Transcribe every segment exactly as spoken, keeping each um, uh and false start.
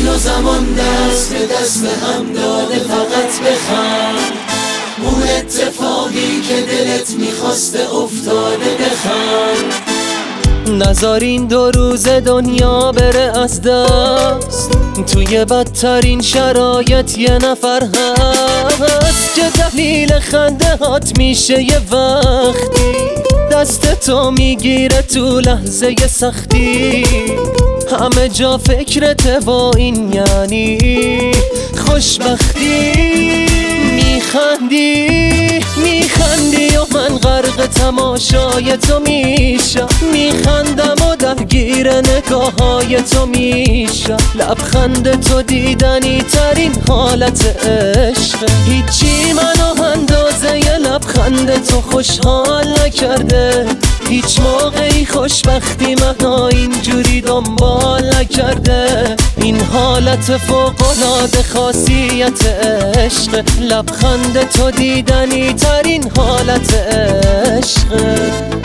و زمان دست به دست هم داده فقط بخند. اون اتفاقی که دلت میخواسته افتاده بخند. نذار این دو روز دنیا بره از دست، توی بدترین شرایط یه نفر هست که دلیل خنده هات میشه یه وقتی دست تو میگیره تو لحظه سختی. همه جا فکرته با این یعنی خوشبختی. میخندی میخندی و من غرق تماشای تو میشم. میخندم و درگیر نگاه های تو میشم. لبخند تو دیدنی ترین حالت عشق. هیچی منو اندازه ی لبخند تو خوشحال نکرده. هیچ موقعی خوشبختی منو اینجوری دنبال نکرده. این حالت فوق‌العاده خاصیت عشق. لبخند تو دیدنی ترین حالت عشق.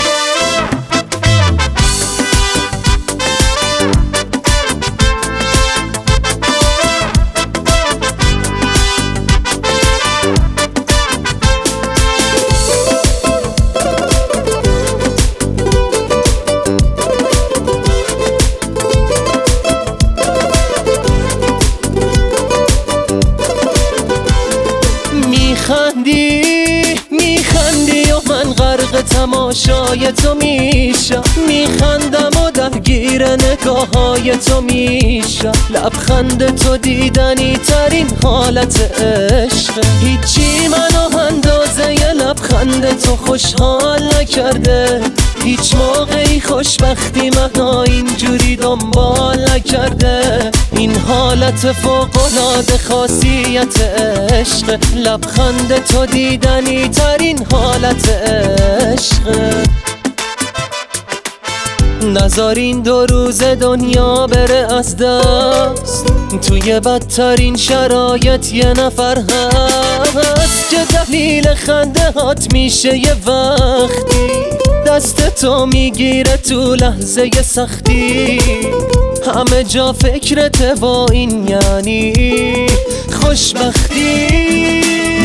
میخندی میخندی و من غرق تماشای تو میشم. میخندم و درگیر نگاه های تو میشم. لبخند تو دیدنی ترین حالت عشق. هیچی منو اندازه ی لبخند تو خوشحال نکرده. هیچ موقعی خوشبختی منو اینجوری دنبال نکرده. این حالت فوق‌العاده خاصیت عشق. لبخند تو دیدنی ترین حالت عشق. نذار این دو روز دنیا بره از دست، توی بدترین شرایط یه نفر هست که دلیل خنده هات میشه یه وقتی دست تو میگیره تو لحظه سختی. همه جا فکرته با این یعنی خوشبختی.